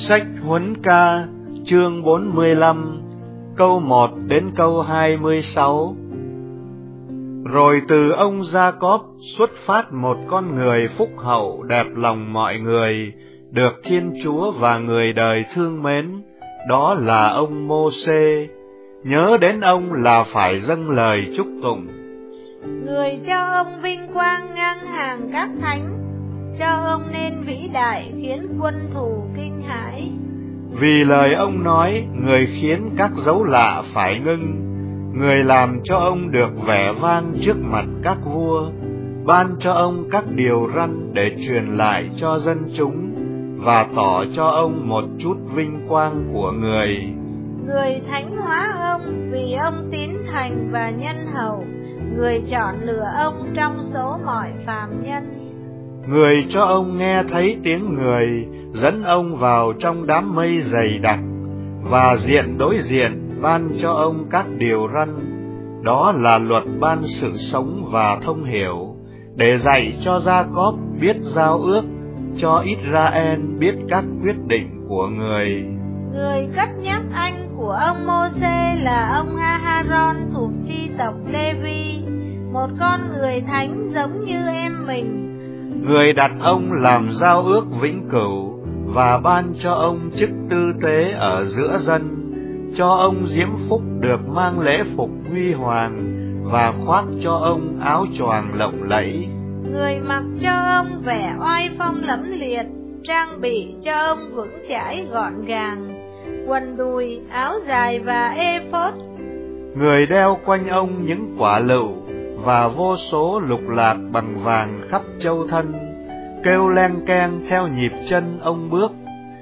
Sách Huấn Ca, chương 45, câu 1 đến câu 26. Rồi từ ông Gia-cốp xuất phát một con người phúc hậu đẹp lòng mọi người, được Thiên Chúa và người đời thương mến, đó là ông Mô-sê. Nhớ đến ông là phải dâng lời chúc tụng. Người cho ông vinh quang ngang hàng các thánh, cho ông nên vĩ đại khiến quân thù kinh hãi. Vì lời ông nói, người khiến các dấu lạ phải ngưng. Người làm cho ông được vẻ vang trước mặt các vua, ban cho ông các điều răn để truyền lại cho dân chúng, và tỏ cho ông một chút vinh quang của người. Người thánh hóa ông vì ông tín thành và nhân hậu, người chọn lựa ông trong số mọi phàm nhân. Người cho ông nghe thấy tiếng người, dẫn ông vào trong đám mây dày đặc, và diện đối diện ban cho ông các điều răn, đó là luật ban sự sống và thông hiểu, để dạy cho Gia-cốp biết giao ước, cho Israel biết các quyết định của người. Người cất nhắc anh của ông Mô-sê là ông A-ha-ron thuộc chi tộc Lê-vi, một con người thánh giống như em mình. Người đặt ông làm giao ước vĩnh cửu, và ban cho ông chức tư tế ở giữa dân, cho ông diễm phúc được mang lễ phục huy hoàng, và khoác cho ông áo choàng lộng lẫy. Người mặc cho ông vẻ oai phong lẫm liệt, trang bị cho ông vững chãi gọn gàng, quần đùi, áo dài và ê-phốt. Người đeo quanh ông những quả lựu và vô số lục lạc bằng vàng khắp châu thân, kêu leng keng theo nhịp chân ông bước.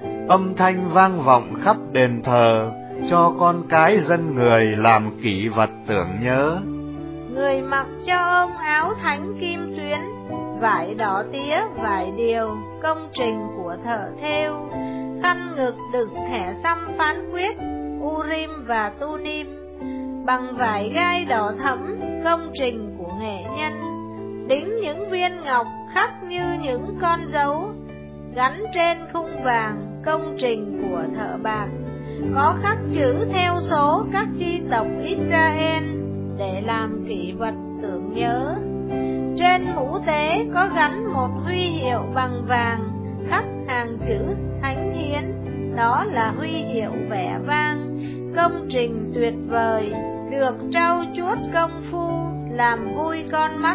Âm thanh vang vọng khắp đền thờ, cho con cái dân người làm kỷ vật tưởng nhớ. Người mặc cho ông áo thánh kim tuyến, vải đỏ tía, vải điều, công trình của thợ thêu, khăn ngực đựng thẻ xăm phán quyết, Urim và Tunim, bằng vải gai đỏ thẫm, công trình của nghệ nhân, đính những viên ngọc khắc như những con dấu, gắn trên khung vàng, công trình của thợ bạc, có khắc chữ theo số các chi tộc Israel để làm kỷ vật tưởng nhớ. Trên mũ tế có gắn một huy hiệu bằng vàng khắc hàng chữ thánh hiến, đó là huy hiệu vẻ vang, công trình tuyệt vời, được trau chuốt công phu, làm vui con mắt.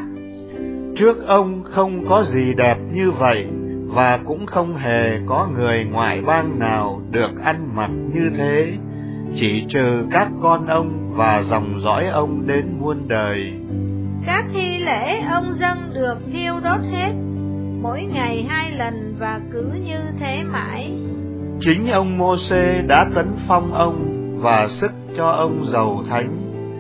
Trước ông không có gì đẹp như vậy, và cũng không hề có người ngoại bang nào được ăn mặc như thế, chỉ trừ các con ông và dòng dõi ông đến muôn đời. Các thi lễ ông dâng được thiêu đốt hết, mỗi ngày 2 lần và cứ như thế mãi. Chính ông Mô-sê đã tấn phong ông và sức cho ông giàu thánh.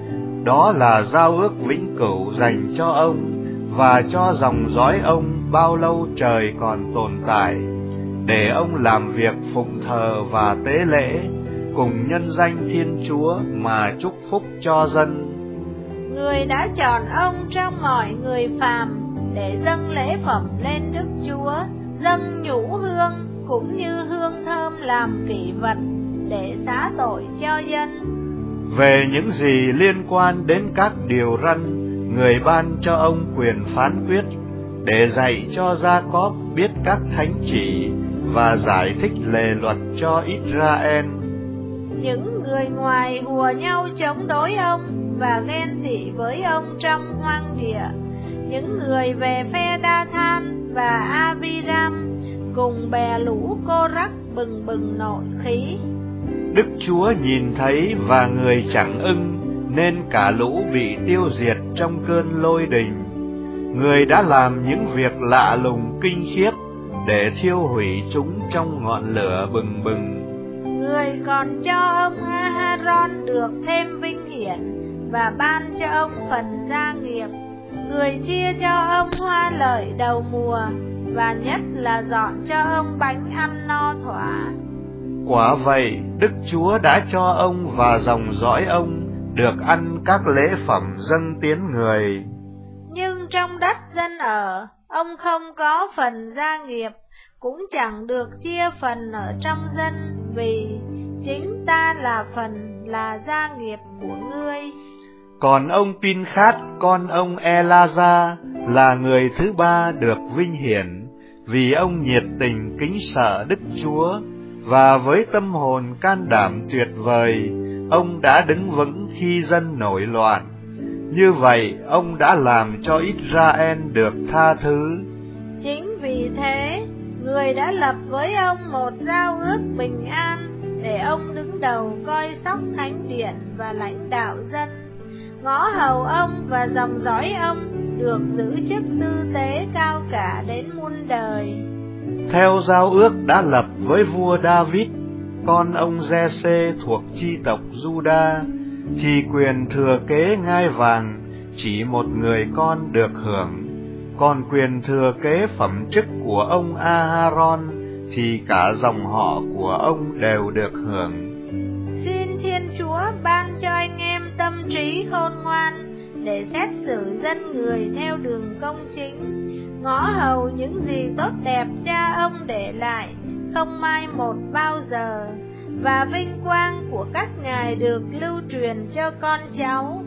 Đó là giao ước vĩnh cửu dành cho ông và cho dòng dõi ông bao lâu trời còn tồn tại, để ông làm việc phụng thờ và tế lễ, cùng nhân danh Thiên Chúa mà chúc phúc cho dân. Người đã chọn ông trong mọi người phàm để dâng lễ phẩm lên Đức Chúa, dâng nhũ hương cũng như hương thơm làm kỷ vật để xá tội cho dân. Về những gì liên quan đến các điều răn, người ban cho ông quyền phán quyết, để dạy cho Gia-cốp biết các thánh chỉ và giải thích lề luật cho Israel. Những người ngoài hùa nhau chống đối ông và ghen tị với ông trong hoang địa, những người về phe Đa-than và Abiram cùng bè lũ Cô-rắc bừng bừng nộ khí. Đức Chúa nhìn thấy và người chẳng ưng, nên cả lũ bị tiêu diệt trong cơn lôi đình. Người đã làm những việc lạ lùng kinh khiếp để thiêu hủy chúng trong ngọn lửa bừng bừng. Người còn cho ông A-ha-ron được thêm vinh hiển và ban cho ông phần gia nghiệp. Người chia cho ông hoa lợi đầu mùa, và nhất là dọn cho ông bánh ăn no thỏa. Quả vậy, Đức Chúa đã cho ông và dòng dõi ông được ăn các lễ phẩm dâng tiến người. Nhưng trong đất dân ở, ông không có phần gia nghiệp, cũng chẳng được chia phần ở trong dân, vì chính ta là phần là gia nghiệp của ngươi. Còn ông Pin-khát, con ông Ela-gia, là người thứ ba được vinh hiển, vì ông nhiệt tình kính sợ Đức Chúa, và với tâm hồn can đảm tuyệt vời, ông đã đứng vững khi dân nổi loạn. Như vậy, ông đã làm cho Israel được tha thứ. Chính vì thế, người đã lập với ông một giao ước bình an, để ông đứng đầu coi sóc thánh điện và lãnh đạo dân. Ngõ hầu ông và dòng dõi ông được giữ chức tư tế cao cả đến muôn đời. Theo giao ước đã lập với vua David, con ông Giê-xê thuộc chi tộc Juda, thì quyền thừa kế ngai vàng chỉ một người con được hưởng, còn quyền thừa kế phẩm chức của ông A-ha-ron thì cả dòng họ của ông đều được hưởng. Xin Thiên Chúa ban cho anh em tâm trí khôn ngoan, để xét xử dân người theo đường công chính, ngó hầu những gì tốt đẹp cha ông để lại, không mai một bao giờ, và vinh quang của các ngài được lưu truyền cho con cháu.